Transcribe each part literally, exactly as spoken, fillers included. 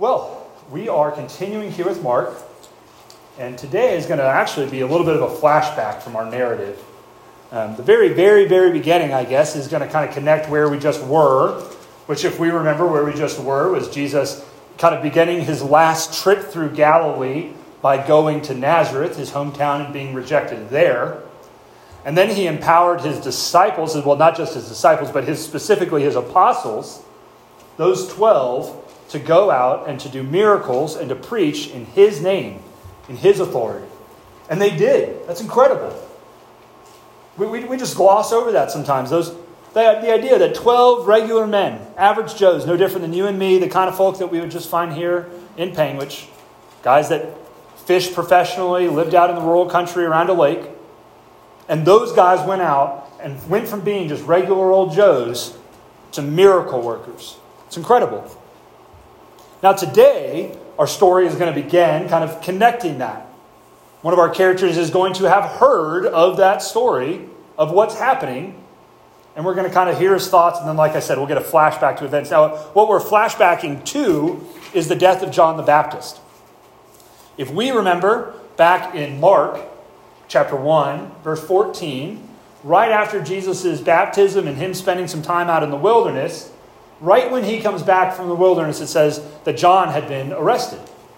Well, we are continuing here with Mark, and today is going to actually be a little bit of a flashback from our narrative. Um, the very, very, very beginning, I guess, is going to kind of connect where we just were, which, if we remember where we just were, was Jesus kind of beginning his last trip through Galilee by going to Nazareth, his hometown, and being rejected there. And then he empowered his disciples, well, not just his disciples, but his specifically his apostles, those twelve, to go out and to do miracles and to preach in his name, in his authority. And they did. That's incredible. We, we, we just gloss over that sometimes. Those the, the idea that twelve regular men, average Joes, no different than you and me, the kind of folk that we would just find here in Panguitch, guys that fished professionally, lived out in the rural country around a lake, and those guys went out and went from being just regular old Joes to miracle workers. It's incredible. Now today, our story is going to begin kind of connecting that. One of our characters is going to have heard of that story, of what's happening, and we're going to kind of hear his thoughts, and then, like I said, we'll get a flashback to events. Now, what we're flashbacking to is the death of John the Baptist. If we remember back in Mark chapter one, verse fourteen, right after Jesus' baptism and him spending some time out in the wilderness, right when he comes back from the wilderness, it says that John had been arrested.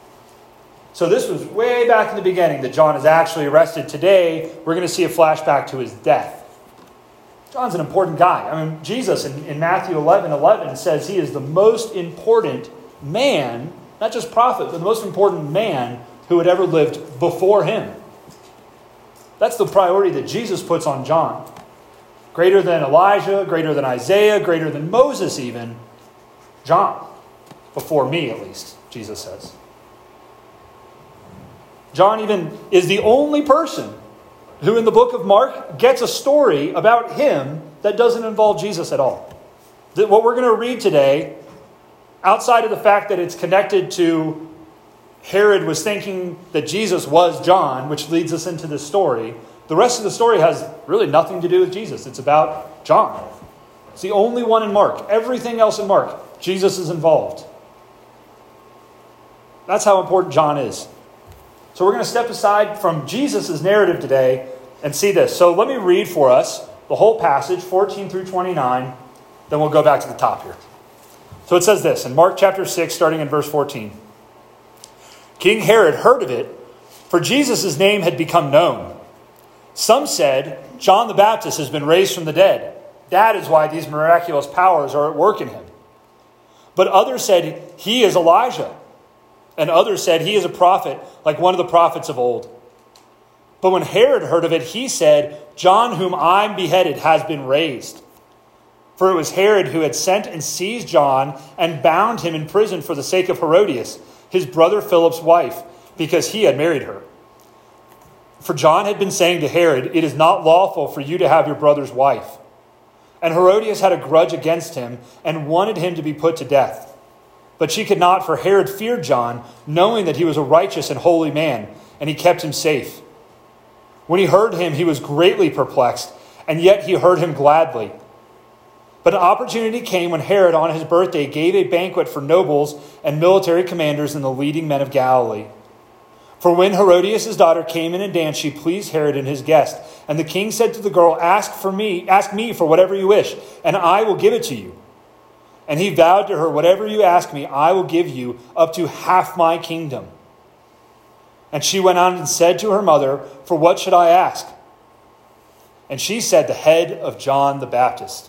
So this was way back in the beginning that John is actually arrested. Today, we're going to see a flashback to his death. John's an important guy. I mean, Jesus in, in Matthew eleven eleven says he is the most important man, not just prophet, but the most important man who had ever lived before him. That's the priority that Jesus puts on John. Greater than Elijah, greater than Isaiah, greater than Moses even. John. Before me, at least, Jesus says. John even is the only person who in the book of Mark gets a story about him that doesn't involve Jesus at all. What we're going to read today, outside of the fact that it's connected to Herod was thinking that Jesus was John, which leads us into this story, the rest of the story has really nothing to do with Jesus. It's about John. It's the only one in Mark. Everything else in Mark, Jesus is involved. That's how important John is. So we're going to step aside from Jesus' narrative today and see this. So let me read for us the whole passage, fourteen through twenty-nine. Then we'll go back to the top here. So it says this in Mark chapter six, starting in verse fourteen. King Herod heard of it, for Jesus' name had become known. Some said, John the Baptist has been raised from the dead. That is why these miraculous powers are at work in him. But others said, he is Elijah. And others said, he is a prophet, like one of the prophets of old. But when Herod heard of it, he said, John, whom I beheaded, has been raised. For it was Herod who had sent and seized John and bound him in prison for the sake of Herodias, his brother Philip's wife, because he had married her. For John had been saying to Herod, it is not lawful for you to have your brother's wife. And Herodias had a grudge against him and wanted him to be put to death. But she could not, for Herod feared John, knowing that he was a righteous and holy man, and he kept him safe. When he heard him, he was greatly perplexed, and yet he heard him gladly. But an opportunity came when Herod, on his birthday, gave a banquet for nobles and military commanders and the leading men of Galilee. For when Herodias' daughter came in and danced, she pleased Herod and his guest. And the king said to the girl, Ask for me, ask me for whatever you wish, and I will give it to you. And he vowed to her, Whatever you ask me, I will give you, up to half my kingdom. And she went on and said to her mother, For what should I ask? And she said, The head of John the Baptist.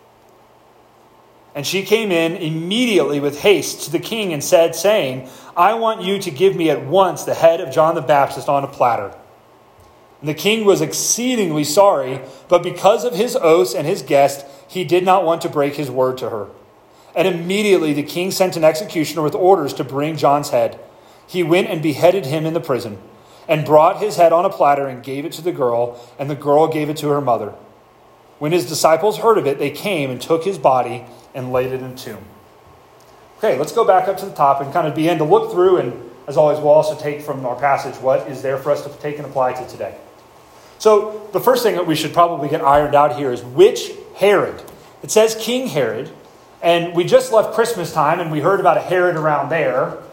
And she came in immediately with haste to the king and said, saying, I want you to give me at once the head of John the Baptist on a platter. And the king was exceedingly sorry, but because of his oaths and his guest, he did not want to break his word to her. And immediately the king sent an executioner with orders to bring John's head. He went and beheaded him in the prison, and brought his head on a platter and gave it to the girl, and the girl gave it to her mother. When his disciples heard of it, they came and took his body and laid it in a tomb. Okay, let's go back up to the top and kind of begin to look through, and as always, we'll also take from our passage what is there for us to take and apply to today. So the first thing that we should probably get ironed out here is which Herod. It says King Herod, and we just left Christmas time, and we heard about a Herod around there.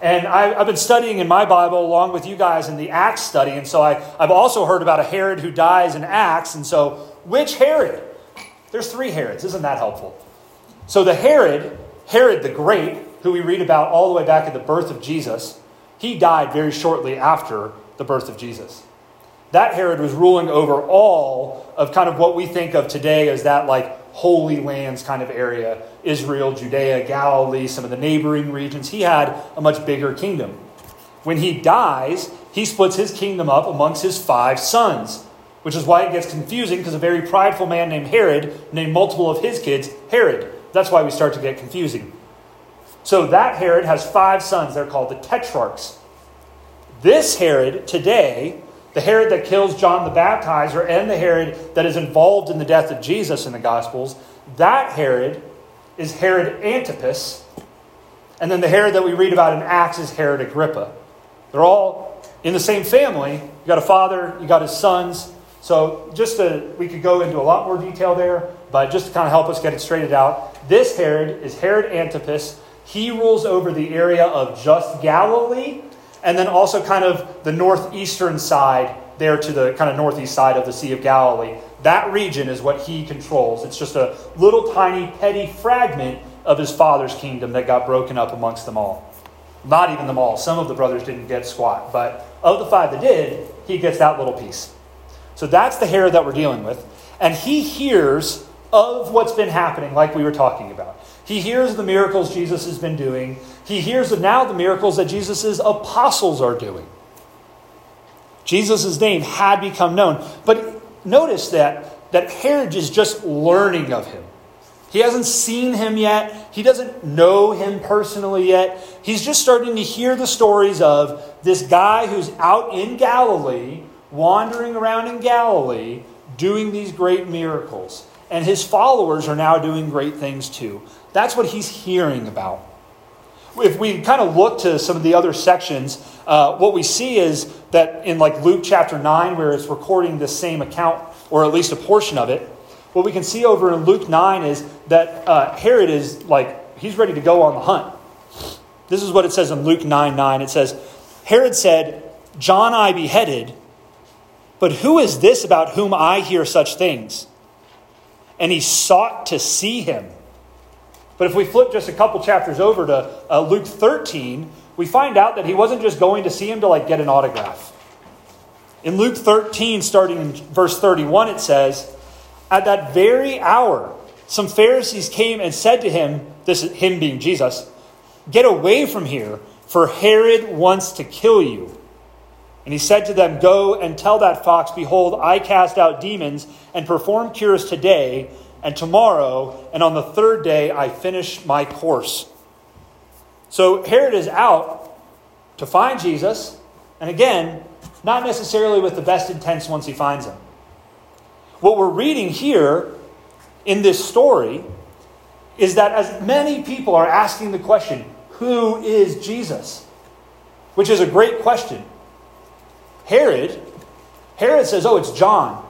And I, I've been studying in my Bible along with you guys in the Acts study. And so I, I've also heard about a Herod who dies in Acts. And so which Herod? There's three Herods. Isn't that helpful? So the Herod, Herod the Great, who we read about all the way back at the birth of Jesus, he died very shortly after the birth of Jesus. That Herod was ruling over all of kind of what we think of today as that like Holy Lands kind of area. Israel, Judea, Galilee, some of the neighboring regions. He had a much bigger kingdom. When he dies, he splits his kingdom up amongst his five sons, which is why it gets confusing because a very prideful man named Herod named multiple of his kids Herod. That's why we start to get confusing. So that Herod has five sons. They're called the Tetrarchs. This Herod today, the Herod that kills John the Baptizer and the Herod that is involved in the death of Jesus in the Gospels, that Herod is Herod Antipas. And then the Herod that we read about in Acts is Herod Agrippa. They're all in the same family. You got a father, you got his sons. So just to, we could go into a lot more detail there, but just to kind of help us get it straightened out, this Herod is Herod Antipas. He rules over the area of just Galilee, and then also kind of the northeastern side there to the kind of northeast side of the Sea of Galilee. That region is what he controls. It's just a little tiny petty fragment of his father's kingdom that got broken up amongst them all. Not even them all. Some of the brothers didn't get squat, but of the five that did, he gets that little piece. So that's the Herod that we're dealing with. And he hears of what's been happening, like we were talking about. He hears the miracles Jesus has been doing. He hears now the miracles that Jesus' apostles are doing. Jesus' name had become known. But notice that, that Herod is just learning of him. He hasn't seen him yet. He doesn't know him personally yet. He's just starting to hear the stories of this guy who's out in Galilee, wandering around in Galilee, doing these great miracles. And his followers are now doing great things too. That's what he's hearing about. If we kind of look to some of the other sections, uh, what we see is that in like Luke chapter nine, where it's recording the same account, or at least a portion of it, what we can see over in Luke nine is that uh, Herod is like, he's ready to go on the hunt. This is what it says in Luke nine nine. It says, Herod said, John I beheaded, but who is this about whom I hear such things? And he sought to see him. But if we flip just a couple chapters over to uh, Luke thirteen, we find out that he wasn't just going to see him to like get an autograph. In Luke thirteen, starting in verse thirty-one, it says, at that very hour, some Pharisees came and said to him, this is him being Jesus, get away from here, for Herod wants to kill you. And he said to them, go and tell that fox, behold, I cast out demons and perform cures today and tomorrow, and on the third day I finish my course. So Herod is out to find Jesus, and again, not necessarily with the best intents once he finds him. What we're reading here in this story is that as many people are asking the question, who is Jesus? Which is a great question. Herod, Herod says, oh, it's John.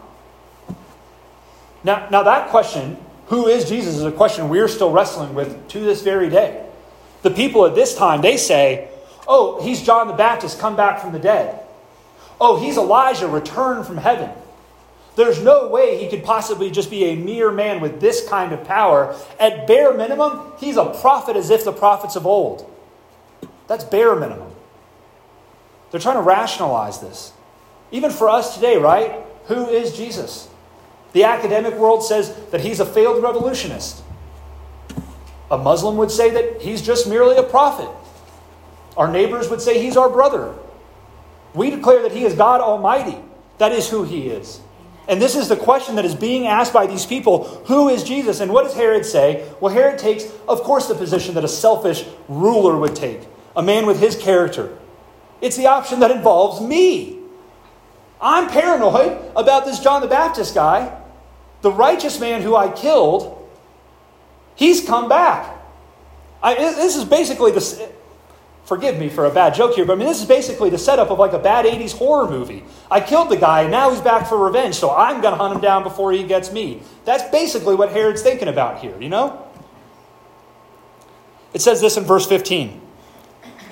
Now, now that question, who is Jesus, is a question we're still wrestling with to this very day. The people at this time, they say, oh, he's John the Baptist come back from the dead. Oh, he's Elijah returned from heaven. There's no way he could possibly just be a mere man with this kind of power. At bare minimum, he's a prophet as if the prophets of old. That's bare minimum. They're trying to rationalize this. Even for us today, right? Who is Jesus? The academic world says that he's a failed revolutionist. A Muslim would say that he's just merely a prophet. Our neighbors would say he's our brother. We declare that he is God Almighty. That is who he is. And this is the question that is being asked by these people. Who is Jesus? And what does Herod say? Well, Herod takes, of course, the position that a selfish ruler would take. A man with his character. It's the option that involves me. I'm paranoid about this John the Baptist guy. The righteous man who I killed, he's come back. I, this is basically the... Forgive me for a bad joke here, but I mean, this is basically the setup of like a bad eighties horror movie. I killed the guy, and now he's back for revenge, so I'm going to hunt him down before he gets me. That's basically what Herod's thinking about here, you know? It says this in verse fifteen.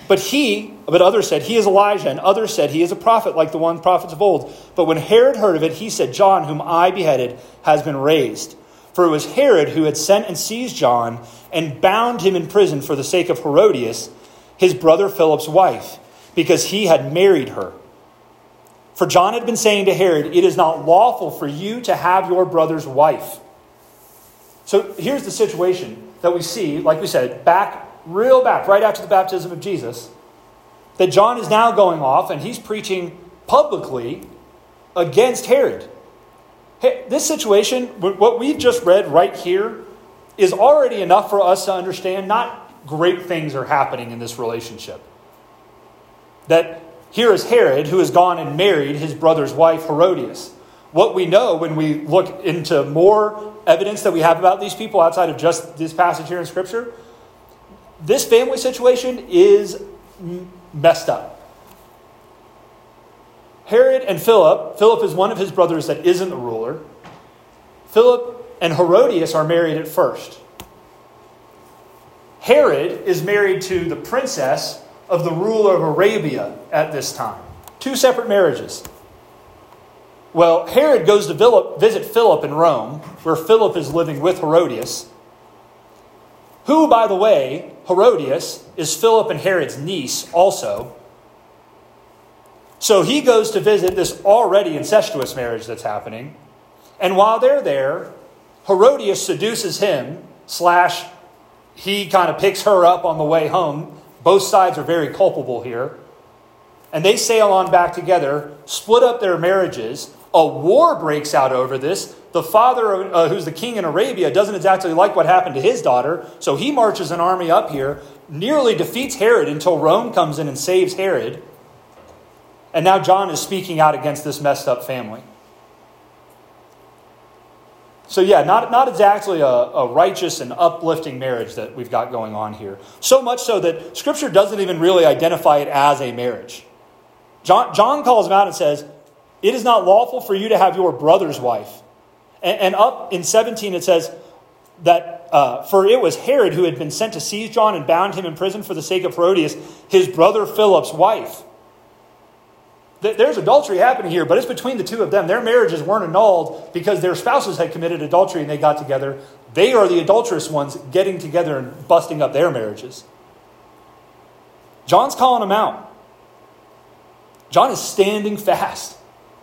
But he, but others said, he is Elijah, and others said, he is a prophet like the one prophets of old. But when Herod heard of it, he said, John, whom I beheaded, has been raised. For it was Herod who had sent and seized John and bound him in prison for the sake of Herodias, his brother Philip's wife, because he had married her. For John had been saying to Herod, it is not lawful for you to have your brother's wife. So here's the situation that we see, like we said, back, real back, right after the baptism of Jesus, that John is now going off and he's preaching publicly against Herod. Hey, this situation, what we've just read right here, is already enough for us to understand not great things are happening in this relationship. That here is Herod, who has gone and married his brother's wife, Herodias. What we know when we look into more evidence that we have about these people outside of just this passage here in Scripture, this family situation is messed up. Herod and Philip, Philip is one of his brothers that isn't the ruler. Philip and Herodias are married at first. Herod is married to the princess of the ruler of Arabia at this time. Two separate marriages. Well, Herod goes to Philip, visit Philip in Rome, where Philip is living with Herodias, who, by the way, Herodias is Philip and Herod's niece also. So he goes to visit this already incestuous marriage that's happening. And while they're there, Herodias seduces him, slash, he kind of picks her up on the way home. Both sides are very culpable here. And they sail on back together, split up their marriages. A war breaks out over this. The father, uh, who's the king in Arabia, doesn't exactly like what happened to his daughter. So he marches an army up here, nearly defeats Herod until Rome comes in and saves Herod. And now John is speaking out against this messed up family. So yeah, not, not exactly a, a righteous and uplifting marriage that we've got going on here. So much so that Scripture doesn't even really identify it as a marriage. John, John calls him out and says, it is not lawful for you to have your brother's wife. And, and up in seventeen it says that, uh, for it was Herod who had been sent to seize John and bound him in prison for the sake of Herodias, his brother Philip's wife. There's adultery happening here, but it's between the two of them. Their marriages weren't annulled because their spouses had committed adultery and they got together. They are the adulterous ones getting together and busting up their marriages. John's calling them out. John is standing fast.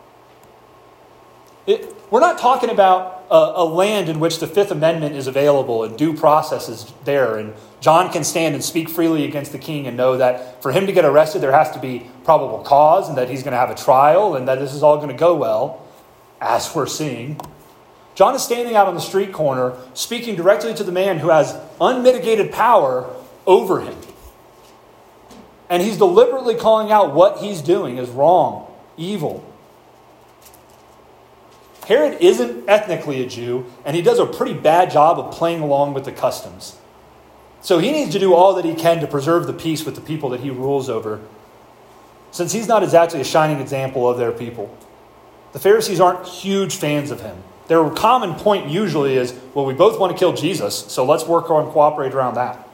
It, we're not talking about a, a land in which the Fifth Amendment is available and due process is there, and John can stand and speak freely against the king and know that for him to get arrested, there has to be probable cause and that he's going to have a trial and that this is all going to go well, as we're seeing. John is standing out on the street corner, speaking directly to the man who has unmitigated power over him. And he's deliberately calling out what he's doing is wrong, evil. Herod isn't ethnically a Jew, and he does a pretty bad job of playing along with the customs. So he needs to do all that he can to preserve the peace with the people that he rules over, since he's not exactly a shining example of their people. The Pharisees aren't huge fans of him. Their common point usually is, well, we both want to kill Jesus, so let's work on cooperate around that.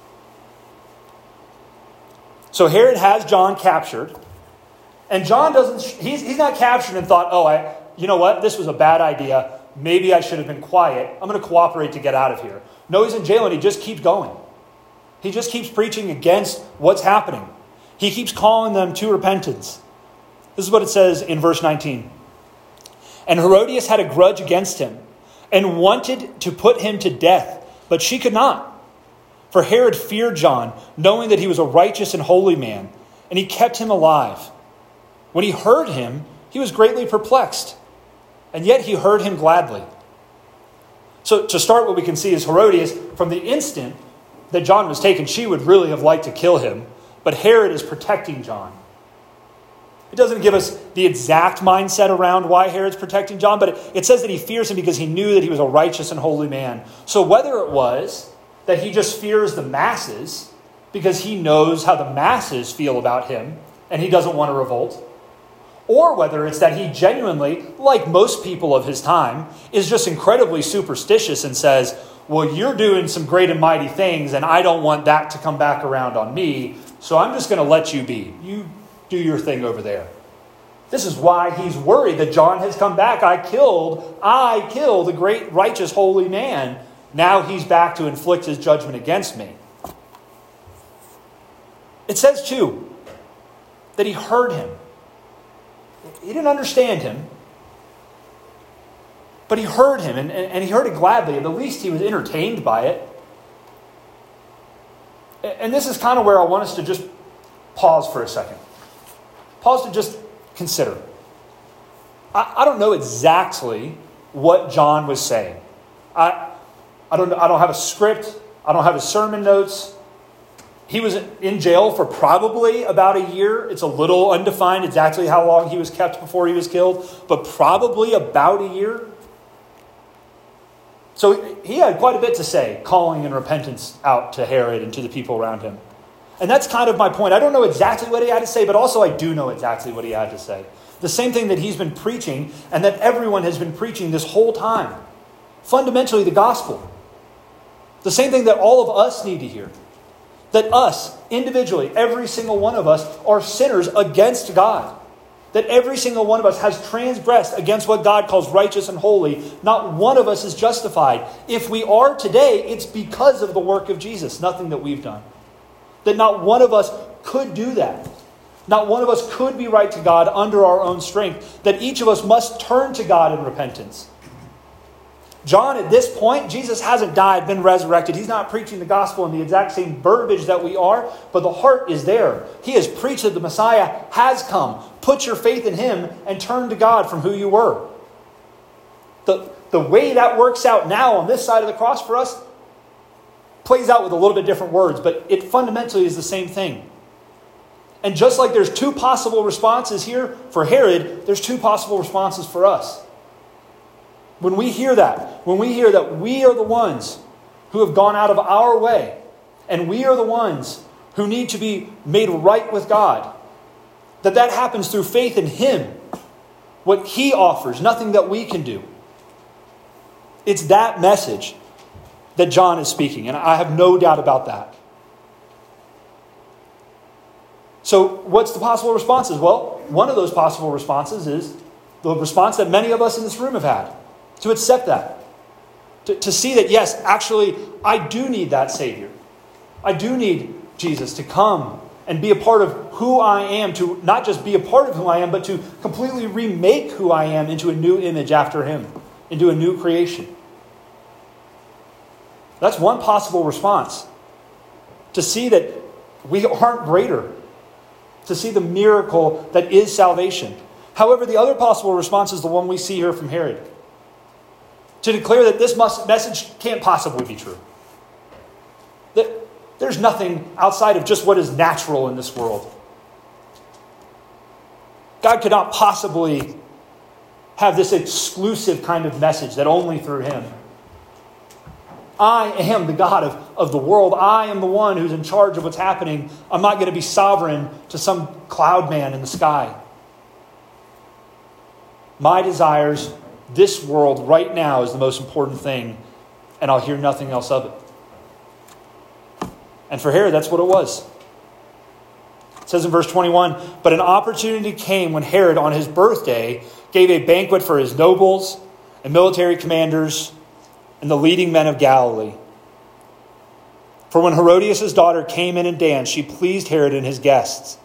So Herod has John captured, and John doesn't, he's, he's not captured and thought, oh, I, you know what, this was a bad idea. Maybe I should have been quiet. I'm going to cooperate to get out of here. No, he's in jail and he just keeps going. He just keeps preaching against what's happening. He keeps calling them to repentance. This is what it says in verse nineteen. And Herodias had a grudge against him and wanted to put him to death, but she could not. For Herod feared John, knowing that he was a righteous and holy man, and he kept him alive. When he heard him, he was greatly perplexed, and yet he heard him gladly. So to start, what we can see is Herodias, from the instant that John was taken, she would really have liked to kill him, but Herod is protecting John. It doesn't give us the exact mindset around why Herod's protecting John, but it, it says that he fears him because he knew that he was a righteous and holy man. So whether it was that he just fears the masses because he knows how the masses feel about him and he doesn't want to revolt, or whether it's that he genuinely, like most people of his time, is just incredibly superstitious and says, well, you're doing some great and mighty things and I don't want that to come back around on me, So I'm just going to let you be. You do your thing over there. This is why he's worried that John has come back. I killed, I killed a great, righteous, holy man. Now he's back to inflict his judgment against me. It says, too, that he heard him. He didn't understand him, but he heard him, and, and, and he heard it gladly. At the least, he was entertained by it. And this is kind of where I want us to just pause for a second. Pause to just consider. I, I don't know exactly what John was saying. I, I don't, I don't have a script. I don't have his sermon notes. He was in jail for probably about a year. It's a little undefined exactly how long he was kept before he was killed, but probably about a year. So he had quite a bit to say, calling and repentance out to Herod and to the people around him. And that's kind of my point. I don't know exactly what he had to say, but also I do know exactly what he had to say. The same thing that he's been preaching and that everyone has been preaching this whole time. Fundamentally, the gospel. The same thing that all of us need to hear. That us, individually, every single one of us, are sinners against God. That every single one of us has transgressed against what God calls righteous and holy. Not one of us is justified. If we are today, it's because of the work of Jesus, nothing that we've done. That not one of us could do that. Not one of us could be right to God under our own strength. That each of us must turn to God in repentance. John, at this point, Jesus hasn't died, been resurrected. He's not preaching the gospel in the exact same verbiage that we are, but the heart is there. He has preached that the Messiah has come. Put your faith in him and turn to God from who you were. The, the way that works out now on this side of the cross for us plays out with a little bit different words, but it fundamentally is the same thing. And just like there's two possible responses here for Herod, there's two possible responses for us. When we hear that, when we hear that we are the ones who have gone out of our way, and we are the ones who need to be made right with God, that that happens through faith in him, what he offers, nothing that we can do. It's that message that John is speaking, and I have no doubt about that. So what's the possible responses? Well, one of those possible responses is the response that many of us in this room have had. To accept that. To, to see that, yes, actually, I do need that Savior. I do need Jesus to come and be a part of who I am. To not just be a part of who I am, but to completely remake who I am into a new image after him. Into a new creation. That's one possible response. To see that we aren't greater. To see the miracle that is salvation. However, the other possible response is the one we see here from Herod. To declare that this must, message can't possibly be true. That there's nothing outside of just what is natural in this world. God could not possibly have this exclusive kind of message that only through him. I am the God of, of the world. I am the one who's in charge of what's happening. I'm not going to be sovereign to some cloud man in the sky. My desires, this world right now is the most important thing, and I'll hear nothing else of it. And for Herod, that's what it was. It says in verse twenty-one, but an opportunity came when Herod, on his birthday, gave a banquet for his nobles and military commanders and the leading men of Galilee. For when Herodias' daughter came in and danced, she pleased Herod and his guests.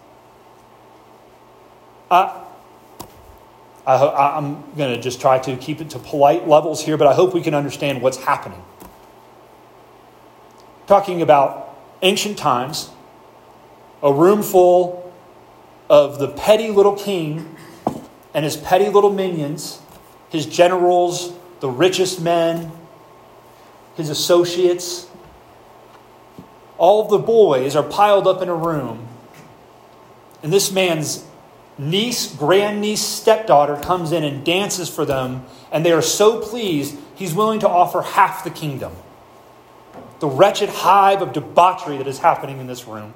I... I, I'm going to just try to keep it to polite levels here, but I hope we can understand what's happening. Talking about ancient times, a room full of the petty little king and his petty little minions, his generals, the richest men, his associates. All of the boys are piled up in a room, and this man's niece, grandniece, stepdaughter comes in and dances for them, and they are so pleased, he's willing to offer half the kingdom. The wretched hive of debauchery that is happening in this room.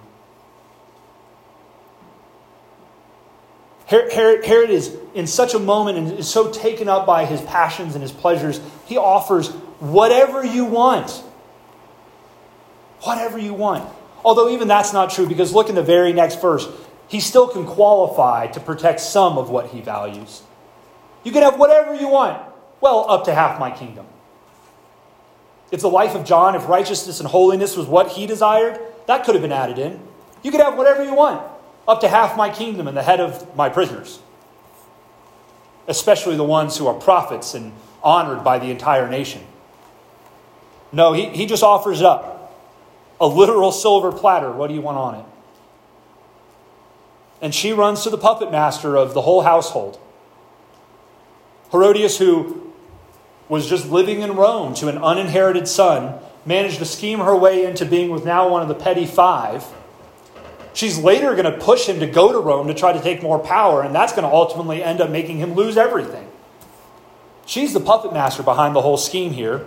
Herod, Herod is in such a moment and is so taken up by his passions and his pleasures, he offers whatever you want. Whatever you want. Although even that's not true, because look in the very next verse. He still can qualify to protect some of what he values. You can have whatever you want. Well, up to half my kingdom. If the life of John, if righteousness and holiness was what he desired, that could have been added in. You could have whatever you want. Up to half my kingdom and the head of my prisoners. Especially the ones who are prophets and honored by the entire nation. No, he, he just offers it up. A literal silver platter. What do you want on it? And she runs to the puppet master of the whole household. Herodias, who was just living in Rome to an uninherited son, managed to scheme her way into being with now one of the petty five. She's later going to push him to go to Rome to try to take more power, and that's going to ultimately end up making him lose everything. She's the puppet master behind the whole scheme here.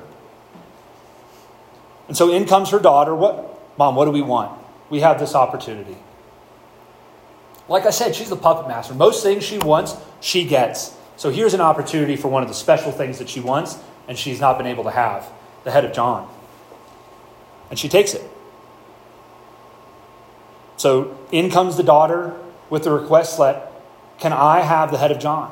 And so in comes her daughter. What, Mom, what do we want? We have this opportunity. Like I said, she's the puppet master. Most things she wants, she gets. So here's an opportunity for one of the special things that she wants, and she's not been able to have, the head of John. And she takes it. So in comes the daughter with the request, let, can I have the head of John?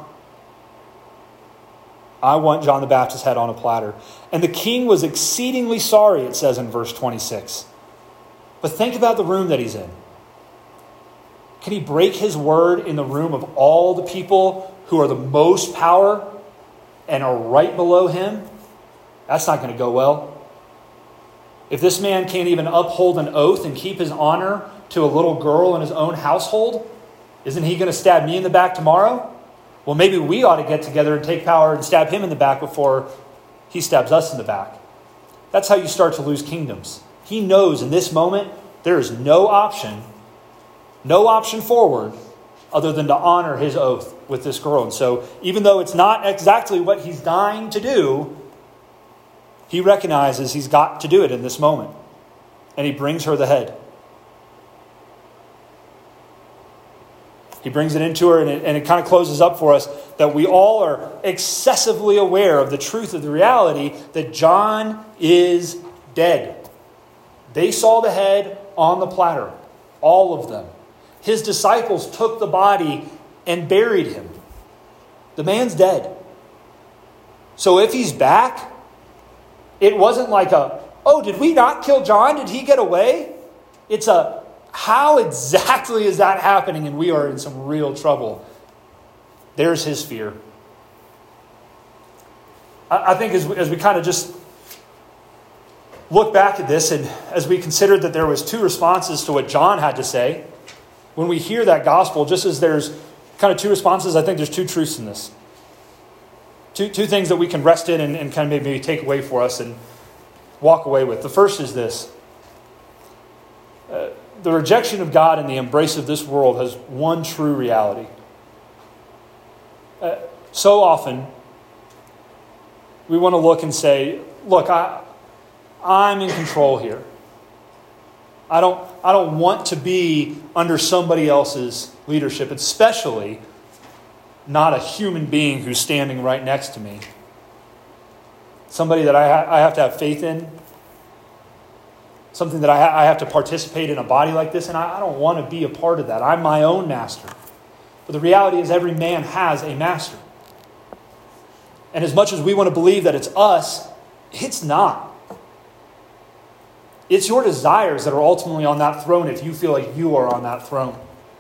I want John the Baptist's head on a platter. And the king was exceedingly sorry, it says in verse twenty-six. But think about the room that he's in. Can he break his word in the room of all the people who are the most power and are right below him? That's not going to go well. If this man can't even uphold an oath and keep his honor to a little girl in his own household, isn't he going to stab me in the back tomorrow? Well, maybe we ought to get together and take power and stab him in the back before he stabs us in the back. That's how you start to lose kingdoms. He knows in this moment there is no option, no option forward other than to honor his oath with this girl. And so even though it's not exactly what he's dying to do, he recognizes he's got to do it in this moment. And he brings her the head. He brings it into her, and it, and it kind of closes up for us that we all are excessively aware of the truth of the reality that John is dead. They saw the head on the platter, all of them. His disciples took the body and buried him. The man's dead. So if he's back, it wasn't like a, oh, did we not kill John? Did he get away? It's a, how exactly is that happening? And we are in some real trouble. There's his fear. I, I think as we, as we kind of just look back at this, and as we considered that there was two responses to what John had to say, when we hear that gospel, just as there's kind of two responses, I think there's two truths in this. Two, two things that we can rest in and, and kind of maybe take away for us and walk away with. The first is this. Uh, the rejection of God and the embrace of this world has one true reality. Uh, so often, we want to look and say, look, I, I'm in control here. I don't, I don't want to be under somebody else's leadership, especially not a human being who's standing right next to me. Somebody that I, ha- I have to have faith in. Something that I, ha- I have to participate in a body like this, and I, I don't want to be a part of that. I'm my own master. But the reality is every man has a master. And as much as we want to believe that it's us, it's not. It's your desires that are ultimately on that throne if you feel like you are on that throne.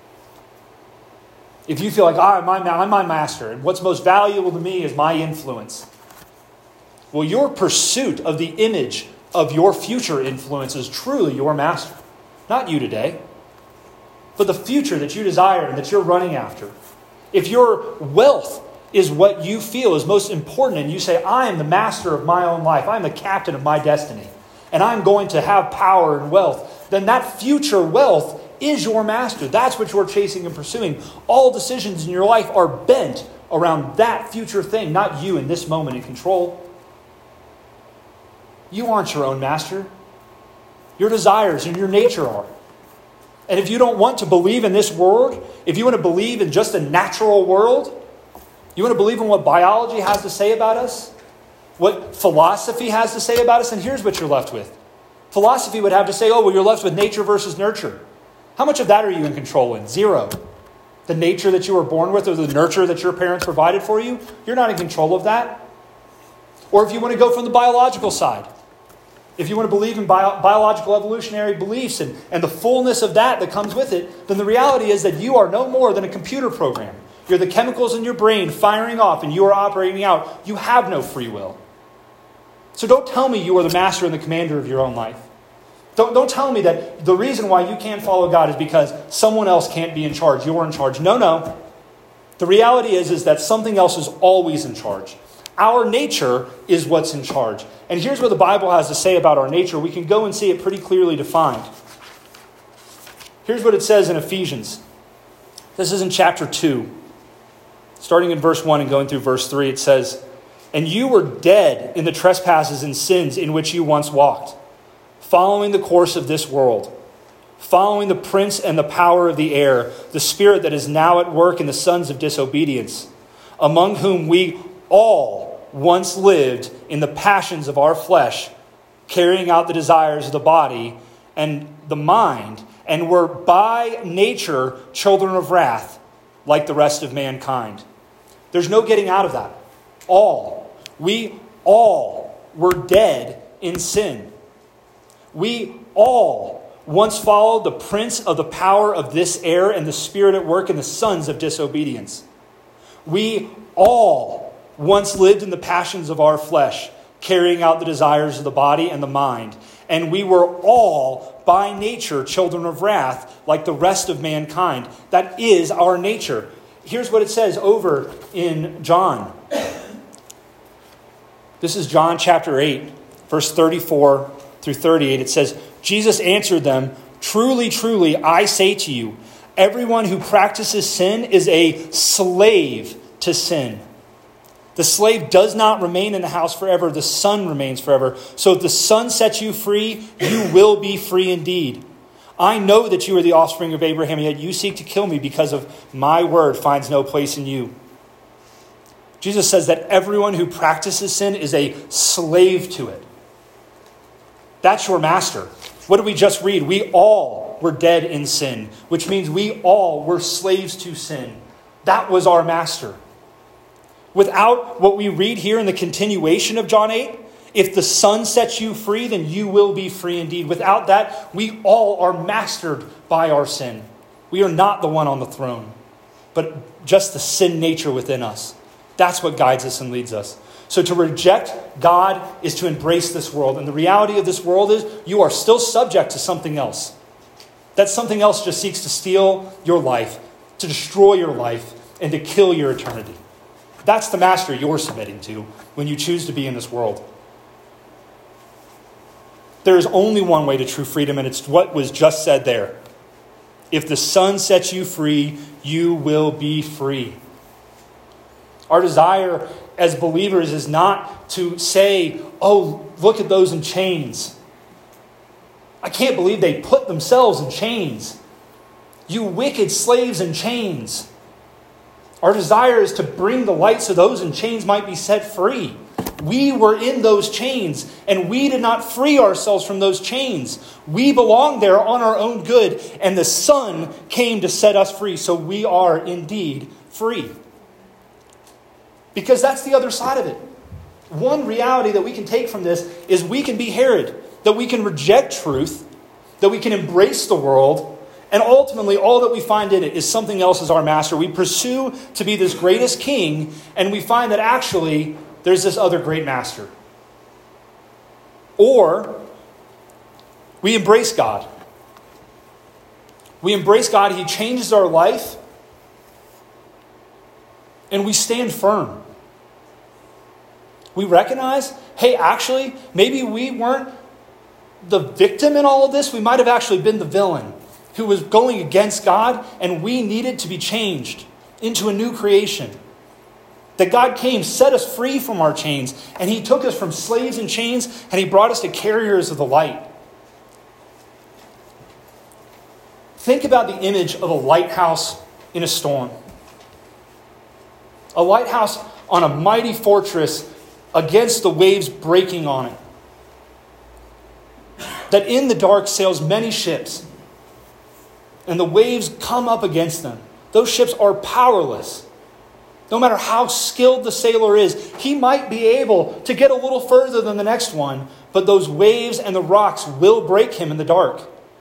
If you feel like, ah, I'm, my, I'm my master, and what's most valuable to me is my influence. Well, your pursuit of the image of your future influence is truly your master. Not you today, but the future that you desire and that you're running after. If your wealth is what you feel is most important, and you say, I am the master of my own life, I'm the captain of my destiny, and I'm going to have power and wealth, then that future wealth is your master. That's what you're chasing and pursuing. All decisions in your life are bent around that future thing, not you in this moment in control. You aren't your own master. Your desires and your nature are. And if you don't want to believe in this world, if you want to believe in just a natural world, you want to believe in what biology has to say about us, what philosophy has to say about us, and here's what you're left with. Philosophy would have to say, oh, well, you're left with nature versus nurture. How much of that are you in control in? Zero. The nature that you were born with or the nurture that your parents provided for you, you're not in control of that. Or if you want to go from the biological side, if you want to believe in bio- biological evolutionary beliefs and, and the fullness of that that comes with it, then the reality is that you are no more than a computer program. You're the chemicals in your brain firing off and you are operating out. You have no free will. So don't tell me you are the master and the commander of your own life. Don't, don't tell me that the reason why you can't follow God is because someone else can't be in charge. You're in charge. No, no. The reality is, is that something else is always in charge. Our nature is what's in charge. And here's what the Bible has to say about our nature. We can go and see it pretty clearly defined. Here's what it says in Ephesians. This is in chapter two. Starting in verse one and going through verse three, it says, "And you were dead in the trespasses and sins in which you once walked, following the course of this world, following the prince and the power of the air, the spirit that is now at work in the sons of disobedience, among whom we all once lived in the passions of our flesh, carrying out the desires of the body and the mind, and were by nature children of wrath, like the rest of mankind." There's no getting out of that. All. We all were dead in sin. We all once followed the prince of the power of this air and the spirit at work in the sons of disobedience. We all once lived in the passions of our flesh, carrying out the desires of the body and the mind. And we were all, by nature, children of wrath, like the rest of mankind. That is our nature. Here's what it says over in John. This is John chapter eight, verse thirty-four through thirty-eight. It says, "Jesus answered them, 'Truly, truly, I say to you, everyone who practices sin is a slave to sin. The slave does not remain in the house forever. The son remains forever. So if the son sets you free, you will be free indeed. I know that you are the offspring of Abraham, yet you seek to kill me because of my word finds no place in you.'" Jesus says that everyone who practices sin is a slave to it. That's your master. What did we just read? We all were dead in sin, which means we all were slaves to sin. That was our master. Without what we read here in the continuation of John eight, if the Son sets you free, then you will be free indeed. Without that, we all are mastered by our sin. We are not the one on the throne, but just the sin nature within us. That's what guides us and leads us. So to reject God is to embrace this world. And the reality of this world is you are still subject to something else. That something else just seeks to steal your life, to destroy your life, and to kill your eternity. That's the master you're submitting to when you choose to be in this world. There is only one way to true freedom, and it's what was just said there. If the Son sets you free, you will be free. Our desire as believers is not to say, "Oh, look at those in chains. I can't believe they put themselves in chains. You wicked slaves in chains." Our desire is to bring the light so those in chains might be set free. We were in those chains, and we did not free ourselves from those chains. We belonged there on our own good, and the Son came to set us free, so we are indeed free. Because that's the other side of it. One reality that we can take from this is we can be Herod, that we can reject truth, that we can embrace the world, and ultimately all that we find in it is something else as our master. We pursue to be this greatest king, and we find that actually there's this other great master. Or we embrace God. We embrace God, He changes our life, and we stand firm. We recognize, hey, actually, maybe we weren't the victim in all of this. We might have actually been the villain who was going against God, and we needed to be changed into a new creation. That God came, set us free from our chains, and He took us from slaves in chains, and He brought us to carriers of the light. Think about the image of a lighthouse in a storm. A lighthouse on a mighty fortress against the waves breaking on it. that in the dark sails many ships, and the waves come up against them. Those ships are powerless. No matter how skilled the sailor is, he might be able to get a little further than the next one, but those waves and the rocks will break him in the dark.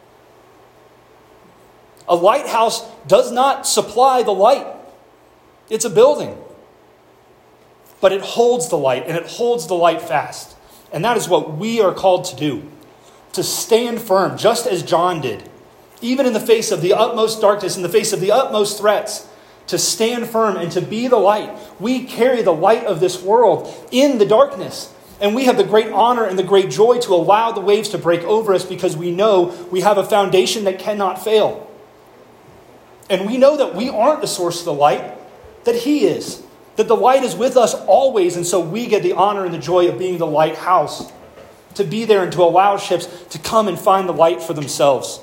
A lighthouse does not supply the light. It's a building. But it holds the light, and it holds the light fast. And that is what we are called to do. To stand firm, just as John did. Even in the face of the utmost darkness, in the face of the utmost threats. To stand firm and to be the light. We carry the light of this world in the darkness. And we have the great honor and the great joy to allow the waves to break over us because we know we have a foundation that cannot fail. And we know that we aren't the source of the light, that He is. That the light is with us always, and so we get the honor and the joy of being the lighthouse. To be there and to allow ships to come and find the light for themselves.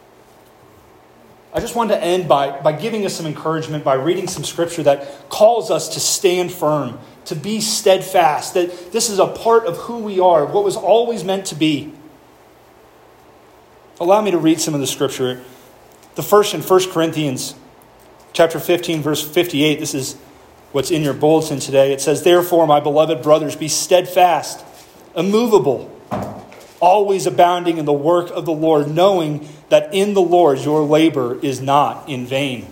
I just wanted to end by, by giving us some encouragement, by reading some scripture that calls us to stand firm, to be steadfast, that this is a part of who we are, what was always meant to be. Allow me to read some of the scripture. The first in First Corinthians chapter fifteen, verse fifty-eight. This is what's in your bulletin today. It says, "Therefore, my beloved brothers, be steadfast, immovable, always abounding in the work of the Lord, knowing that in the Lord your labor is not in vain."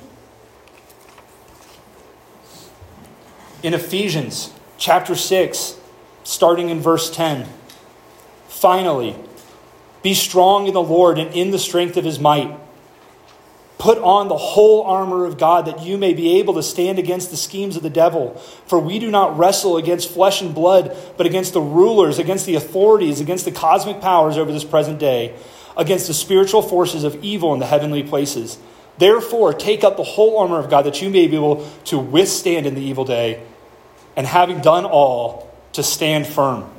In Ephesians chapter six, starting in verse ten, "Finally, be strong in the Lord and in the strength of His might. Put on the whole armor of God that you may be able to stand against the schemes of the devil. For we do not wrestle against flesh and blood, but against the rulers, against the authorities, against the cosmic powers over this present day, against the spiritual forces of evil in the heavenly places. Therefore, take up the whole armor of God that you may be able to withstand in the evil day, and having done all, to stand firm."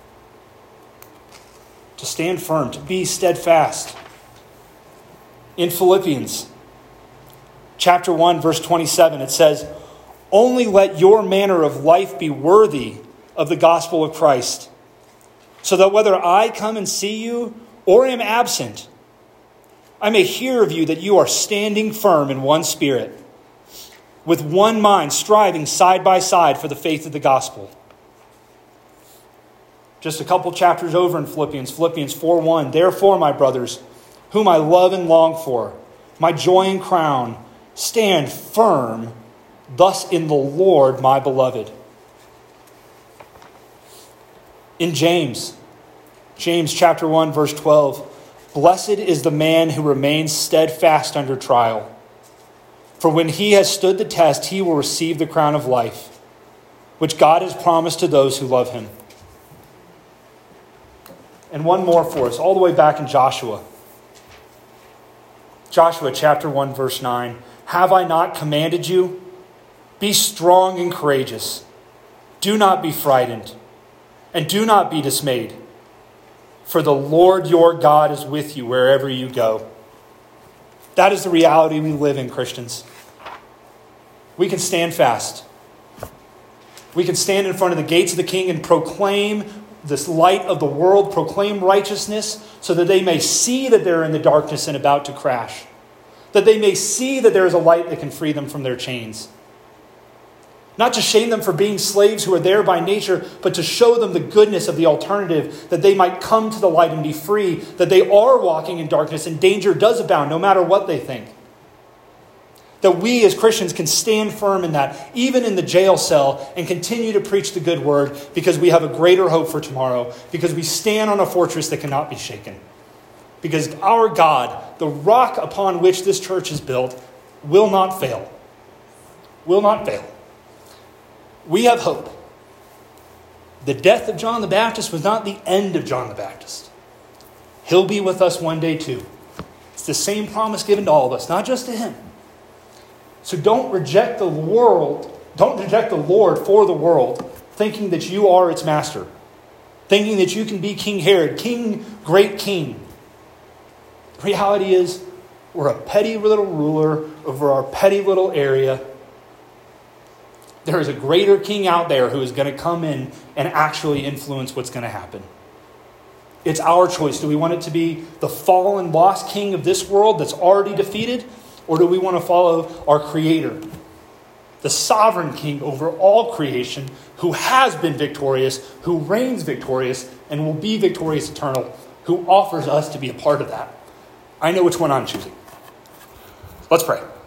To stand firm, to be steadfast. In Philippians chapter one, verse twenty-seven, it says, "Only let your manner of life be worthy of the gospel of Christ, so that whether I come and see you or am absent, I may hear of you that you are standing firm in one spirit, with one mind, striving side by side for the faith of the gospel." Just a couple chapters over in Philippians, Philippians four one, "Therefore, my brothers, whom I love and long for, my joy and crown, stand firm thus in the Lord, my beloved." In James, James chapter one, verse twelve, "Blessed is the man who remains steadfast under trial. For when he has stood the test, he will receive the crown of life, which God has promised to those who love Him." And one more for us, all the way back in Joshua. Joshua chapter one, verse nine. "Have I not commanded you? Be strong and courageous. Do not be frightened, and do not be dismayed. For the Lord your God is with you wherever you go." That is the reality we live in, Christians. We can stand fast. We can stand in front of the gates of the King and proclaim this light of the world, proclaim righteousness, so that they may see that they're in the darkness and about to crash. That they may see that there is a light that can free them from their chains. Not to shame them for being slaves who are there by nature, but to show them the goodness of the alternative, that they might come to the light and be free, that they are walking in darkness and danger does abound no matter what they think. That we as Christians can stand firm in that, even in the jail cell, and continue to preach the good word because we have a greater hope for tomorrow, because we stand on a fortress that cannot be shaken. Because our God, the rock upon which this church is built, will not fail. Will not fail. We have hope. The death of John the Baptist was not the end of John the Baptist. He'll be with us one day too. It's the same promise given to all of us, not just to him. So don't reject the world, don't reject the Lord for the world, thinking that you are its master. Thinking that you can be King Herod, King, great King. The reality is, we're a petty little ruler over our petty little area. There is a greater king out there who is going to come in and actually influence what's going to happen. It's our choice. Do we want it to be the fallen, lost king of this world that's already defeated? Or do we want to follow our Creator, the sovereign king over all creation, who has been victorious, who reigns victorious, and will be victorious eternal, who offers us to be a part of that? I know which one I'm choosing. Let's pray.